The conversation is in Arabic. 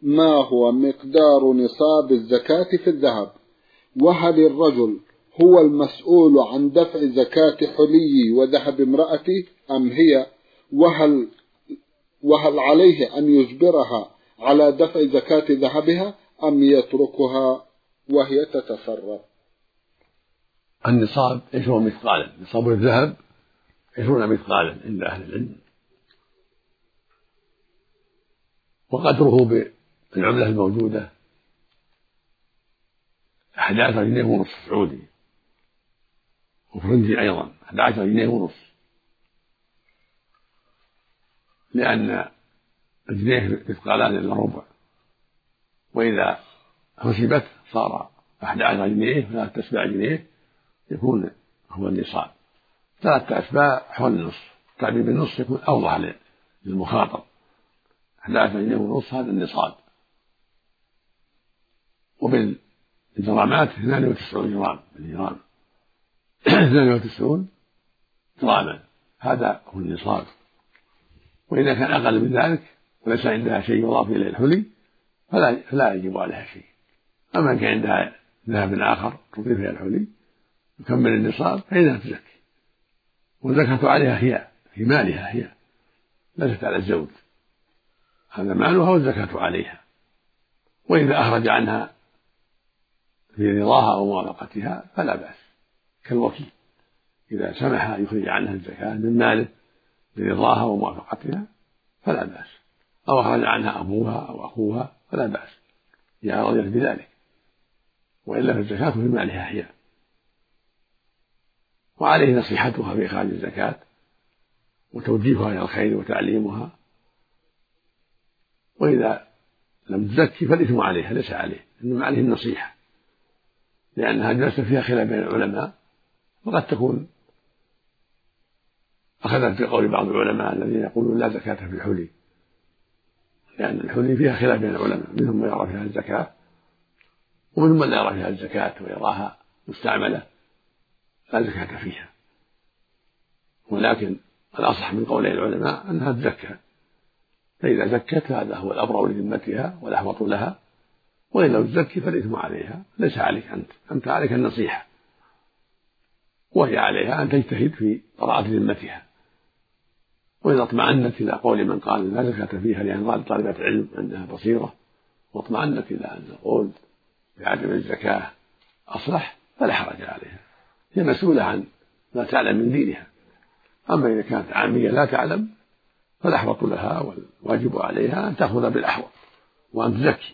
ما هو مقدار نصاب الزكاة في الذهب؟ وهل الرجل هو المسؤول عن دفع زكاة حلي وذهب امرأتي أم هي؟ وهل عليه أن يجبرها على دفع زكاة ذهبها أم يتركها وهي تتصرف؟ النصاب 20 مثقالا، نصاب الذهب 20 مثقالا عند أهل العلم، وقدره بالعملة الموجودة 11 جنيه ونصف سعودي، وفرنجي أيضا 11 جنيه ونصف، لأن الجنيه مثقالان إلا ربع، وإذا حسبت صار 11 جنيه 3 أسباع جنيه يكون هو النصاب. 3 أسباع حول النصف، التعبير بالنصف يكون أوضح للمخاطب. 11 جنيه ونصف هذا النصاب. وبالجرامات 92 جرام بالجرام 92 جراما، هذا هو النصاب. وإذا كان أقل من ذلك وليس عندها شيء يضاف إلى الحلي فلا يجب عليها شيء. أما إن كان عندها ذهب آخر تضيف إلى الحلي يكمل النصاب فإنها تزكي، والزكاة عليها هي في مالها هي، ليست على الزوج، هذا مالها والزكاة عليها. وإذا أخرج عنها في رضاها أو موافقتها فلا بأس، كالوكيل إذا سمح يخرج عنها الزكاة من ماله برضاها وموافقتها فلا بأس، أو أخرج عنها أبوها أو أخوها فلا بأس إذا رضيت بذلك، وإلا فالزكاة في مالها هي، وعليه نصيحتها في إخراج الزكاة وتوجيهها إلى الخير وتعليمها. وإذا لم تزكي فالإثم عليها ليس عليه، إنما عليه النصيحة، لأنها جلست فيها خلاف بين العلماء، وقد تكون أخذت بقول بعض العلماء الذين يقولون لا زكاة في الحلي، لأن الحلي فيها خلاف بين العلماء، منهم من يرى فيها الزكاة ومنهم من لا يرى فيها الزكاة ويراها مستعملة لا زكاة فيها. ولكن الأصح من قول العلماء أنها تزكى، فإذا زكت هذا هو الأبرأ لذمتها والأحوط لها، وإن لم تزكي فالإثم عليها ليس عليك أنت عليك النصيحة، وهي عليها أن تجتهد في براءة ذمتها. وإذا اطمأنت إلى قول من قال لا زكاة فيها لأن طالبة علم عندها بصيرة، واطمأنت إلى أن القول بعدم الزكاة أصلح فلا حرج عليها، هي مسؤولة عن ما تعلم من دينها. أما إذا كانت عامية لا تعلم فالأحوط لها والواجب عليها أن تأخذ بالأحوط وأن تزكي.